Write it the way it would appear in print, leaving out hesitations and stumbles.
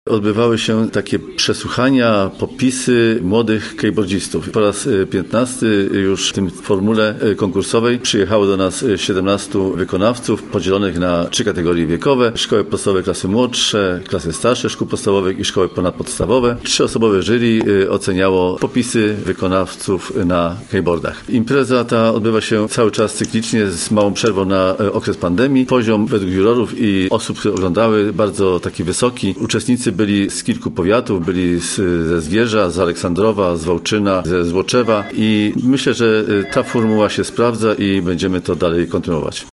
odbywały się takie przesłuchania, popisy młodych keyboardzistów. Po raz 15 już w tym formule konkursowej przyjechało do nas 17 wykonawców podzielonych na 3 kategorie wiekowe. Szkoły podstawowe, klasy młodsze, klasy starsze szkół podstawowych i szkoły ponadpodstawowe. 3-osobowe jury oceniało popisy wykonawców na keyboardach. Impreza ta odbywa się cały czas cyklicznie z małą przerwą na okres pandemii. Poziom według jurorów i osób, które oglądały, bardzo taki wysoki. Uczestnicy byli z kilku powiatów, byli ze Zgierza, z Aleksandrowa, z Wałczyna, ze Złoczewa i myślę, że ta formuła się sprawdza i będziemy to dalej kontynuować.